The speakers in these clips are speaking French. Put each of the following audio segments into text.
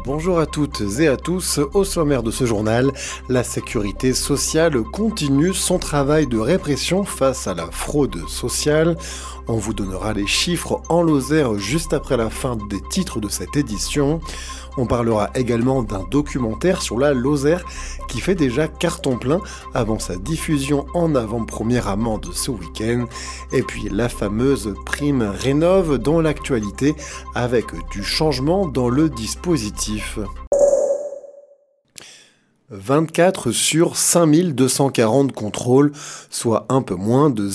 Bonjour à toutes et à tous, au sommaire de ce journal, la sécurité sociale continue son travail de répression face à la fraude sociale. On vous donnera les chiffres en Lozère juste après la fin des titres de cette édition. On parlera également d'un documentaire sur la Lozère qui fait déjà carton plein avant sa diffusion en avant-première à Mende ce week-end. Et puis la fameuse prime Rénov' dans l'actualité avec du changement dans le dispositif. 24 sur 5240 contrôles, soit un peu moins de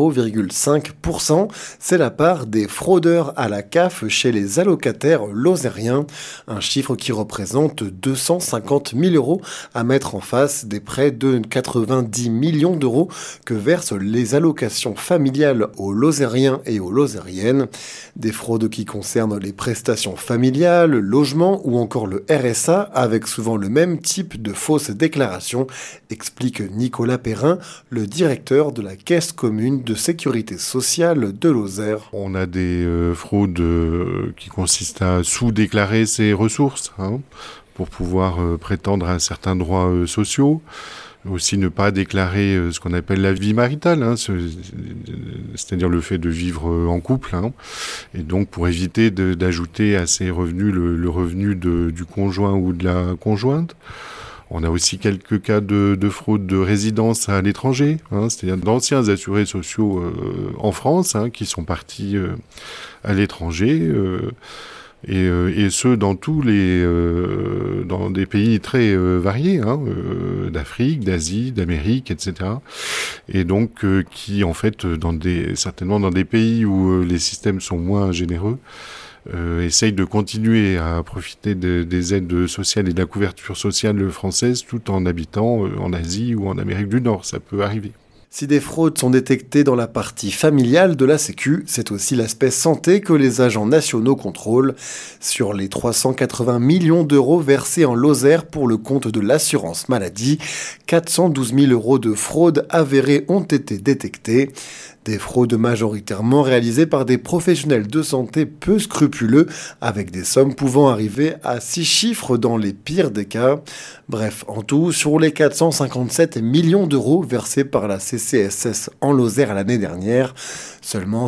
0,5%. C'est la part des fraudeurs à la CAF chez les allocataires lozériens. Un chiffre qui représente 250 000 euros à mettre en face des près de 90 millions d'euros que versent les allocations familiales aux lozériens et aux lozériennes. Des fraudes qui concernent les prestations familiales, le logement ou encore le RSA avec souvent le même type de fausses déclarations, explique Nicolas Perrin, le directeur de la Caisse commune de sécurité sociale de Lozère. On a des fraudes qui consistent à sous-déclarer ses ressources pour pouvoir prétendre à certains droits sociaux. Aussi ne pas déclarer ce qu'on appelle la vie maritale, c'est-à-dire le fait de vivre en couple. Et donc pour éviter d'ajouter à ses revenus le revenu du conjoint ou de la conjointe. On a aussi quelques cas de fraude de résidence à l'étranger, c'est-à-dire d'anciens assurés sociaux en France qui sont partis à l'étranger et ce dans dans des pays très variés, d'Afrique, d'Asie, d'Amérique, etc. Et donc qui en fait certainement dans des pays où les systèmes sont moins généreux. Essaye de continuer à profiter des aides sociales et de la couverture sociale française tout en habitant en Asie ou en Amérique du Nord. Ça peut arriver. Si des fraudes sont détectées dans la partie familiale de la Sécu, c'est aussi l'aspect santé que les agents nationaux contrôlent. Sur les 380 millions d'euros versés en Lozère pour le compte de l'assurance maladie, 412 000 euros de fraudes avérées ont été détectés. Des fraudes majoritairement réalisées par des professionnels de santé peu scrupuleux, avec des sommes pouvant arriver à 6 chiffres dans les pires des cas. Bref, en tout, sur les 457 millions d'euros versés par la CCSS en Lozère l'année dernière, seulement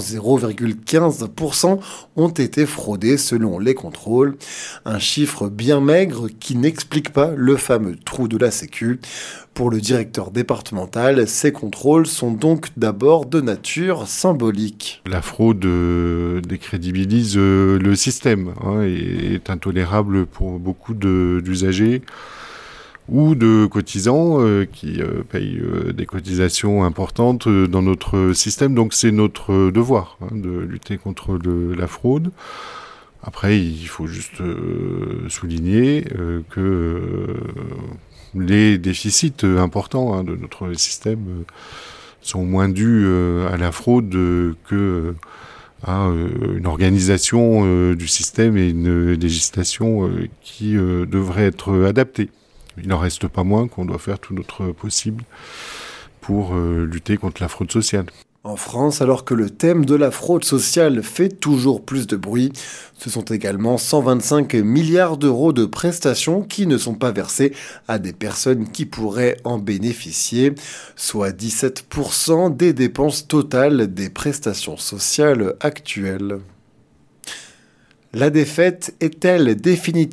0,15% ont été fraudés selon les contrôles. Un chiffre bien maigre qui n'explique pas le fameux trou de la Sécu. Pour le directeur départemental, ces contrôles sont donc d'abord de nature symbolique. La fraude décrédibilise le système et est intolérable pour beaucoup d'usagers ou de cotisants qui payent des cotisations importantes dans notre système. Donc c'est notre devoir de lutter contre la fraude. Après, il faut juste souligner que les déficits importants de notre système sont moins dus à la fraude que à une organisation du système et une législation qui devrait être adaptée. Il n'en reste pas moins qu'on doit faire tout notre possible pour lutter contre la fraude sociale. En France, alors que le thème de la fraude sociale fait toujours plus de bruit, ce sont également 125 milliards d'euros de prestations qui ne sont pas versées à des personnes qui pourraient en bénéficier, soit 17% des dépenses totales des prestations sociales actuelles. La défaite est-elle définitive ?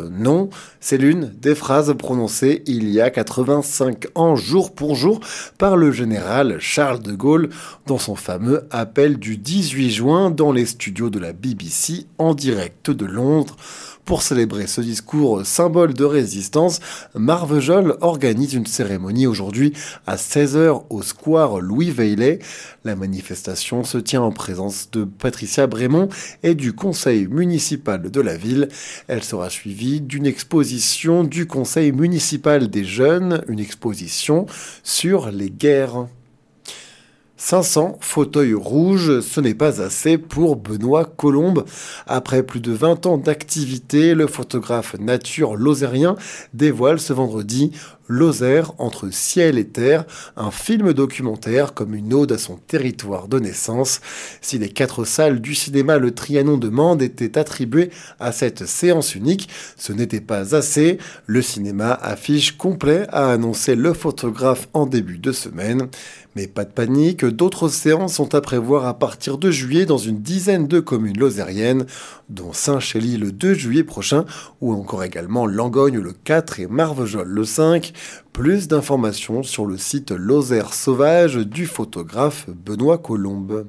Non, c'est l'une des phrases prononcées il y a 85 ans jour pour jour par le général Charles de Gaulle dans son fameux appel du 18 juin dans les studios de la BBC en direct de Londres. Pour célébrer ce discours symbole de résistance, Marvejols organise une cérémonie aujourd'hui à 16h au square Louis Veillet. La manifestation se tient en présence de Patricia Brémond et du conseil municipal de la ville. Elle sera suivie d'une exposition du conseil municipal des jeunes, une exposition sur les guerres. 500 fauteuils rouges, ce n'est pas assez pour Benoît Colombe. Après plus de 20 ans d'activité, le photographe nature lozérien dévoile ce vendredi Lozère entre ciel et terre, un film documentaire comme une ode à son territoire de naissance. Si les 4 salles du cinéma Le Trianon de Mende étaient attribuées à cette séance unique, ce n'était pas assez. Le cinéma affiche complet, a annoncé le photographe en début de semaine. Mais pas de panique, d'autres séances sont à prévoir à partir de juillet dans une dizaine de communes lozériennes, dont Saint-Chély le 2 juillet prochain, ou encore également Langogne le 4 et Marvejols le 5. Plus d'informations sur le site Lozère Sauvage du photographe Benoît Colombe.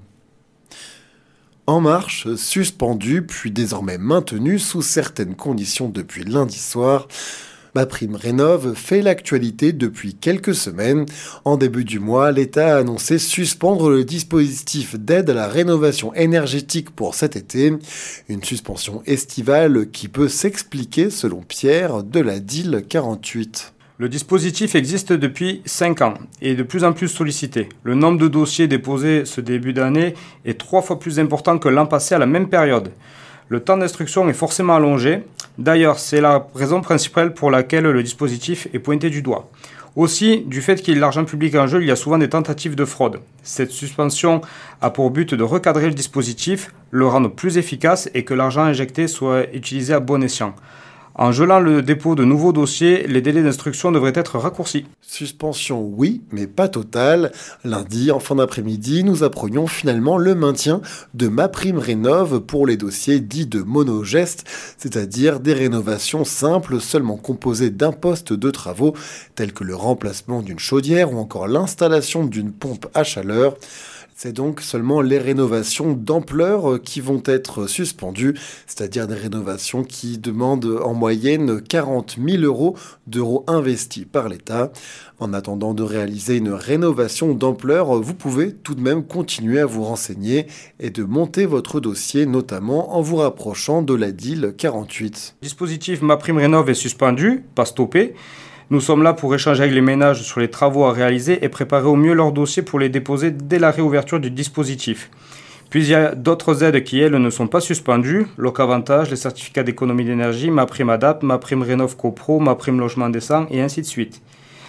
En marche, suspendu puis désormais maintenu sous certaines conditions depuis lundi soir, MaPrimeRénov' fait l'actualité depuis quelques semaines. En début du mois, l'État a annoncé suspendre le dispositif d'aide à la rénovation énergétique pour cet été. Une suspension estivale qui peut s'expliquer, selon Pierre, de la DIL 48. Le dispositif existe depuis 5 ans et est de plus en plus sollicité. Le nombre de dossiers déposés ce début d'année est 3 fois plus important que l'an passé à la même période. Le temps d'instruction est forcément allongé. D'ailleurs, c'est la raison principale pour laquelle le dispositif est pointé du doigt. Aussi, du fait qu'il y a l'argent public en jeu, il y a souvent des tentatives de fraude. Cette suspension a pour but de recadrer le dispositif, le rendre plus efficace et que l'argent injecté soit utilisé à bon escient. En gelant le dépôt de nouveaux dossiers, les délais d'instruction devraient être raccourcis. Suspension oui, mais pas totale. Lundi, en fin d'après-midi, nous apprenions finalement le maintien de MaPrimeRénov' pour les dossiers dits de monogeste, c'est-à-dire des rénovations simples seulement composées d'un poste de travaux, tels que le remplacement d'une chaudière ou encore l'installation d'une pompe à chaleur. C'est donc seulement les rénovations d'ampleur qui vont être suspendues, c'est-à-dire des rénovations qui demandent en moyenne 40 000 d'euros investis par l'État. En attendant de réaliser une rénovation d'ampleur, vous pouvez tout de même continuer à vous renseigner et de monter votre dossier, notamment en vous rapprochant de la DIL 48. Le dispositif MaPrimeRénov' est suspendu, pas stoppé. Nous sommes là pour échanger avec les ménages sur les travaux à réaliser et préparer au mieux leurs dossiers pour les déposer dès la réouverture du dispositif. Puis il y a d'autres aides qui, elles, ne sont pas suspendues. Locavantage, les certificats d'économie d'énergie, MaPrimeAdapt, MaPrimeRénov' CoPro, MaPrimeLogement Décent et ainsi de suite.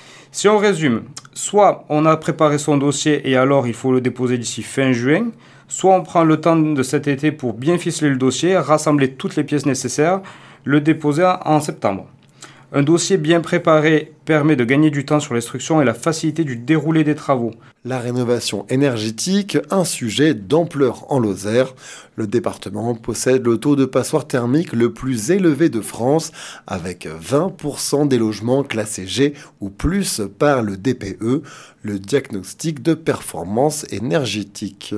Si on résume, soit on a préparé son dossier et alors il faut le déposer d'ici fin juin, soit on prend le temps de cet été pour bien ficeler le dossier, rassembler toutes les pièces nécessaires, le déposer en septembre. Un dossier bien préparé permet de gagner du temps sur l'instruction et la facilité du déroulé des travaux. La rénovation énergétique, un sujet d'ampleur en Lozère. Le département possède le taux de passoire thermique le plus élevé de France, avec 20% des logements classés G ou plus par le DPE, le diagnostic de performance énergétique.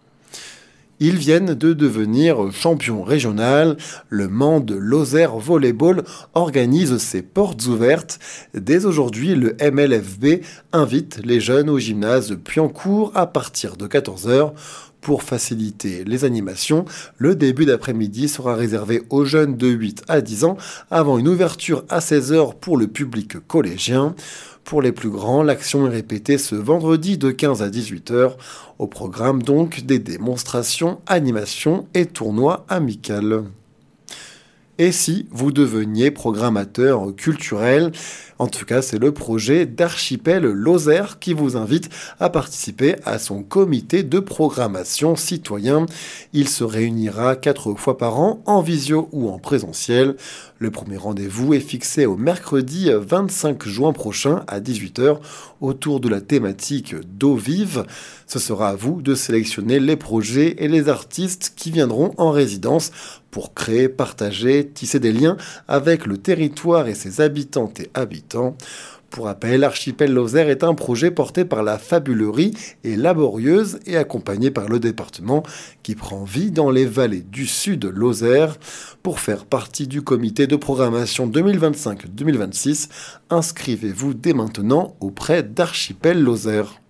Ils viennent de devenir champions régional. Le Mende Lozère Volleyball organise ses portes ouvertes. Dès aujourd'hui, le MLFB invite les jeunes au gymnase Puyancourt à partir de 14h. Pour faciliter les animations, le début d'après-midi sera réservé aux jeunes de 8 à 10 ans avant une ouverture à 16h pour le public collégien. Pour les plus grands, l'action est répétée ce vendredi de 15 à 18h. Au programme donc des démonstrations, animations et tournois amicaux. Et si vous deveniez programmateur culturel? En tout cas, c'est le projet d'Archipel Lozère qui vous invite à participer à son comité de programmation citoyen. Il se réunira 4 fois par an, en visio ou en présentiel. Le premier rendez-vous est fixé au mercredi 25 juin prochain à 18h autour de la thématique d'eau vive. Ce sera à vous de sélectionner les projets et les artistes qui viendront en résidence pour créer, partager, tisser des liens avec le territoire et ses habitantes et habitants. Pour rappel, Archipel Lozère est un projet porté par la Fabulerie et laborieuse et accompagné par le département qui prend vie dans les vallées du sud Lozère. Pour faire partie du comité de programmation 2025-2026, inscrivez-vous dès maintenant auprès d'Archipel Lozère.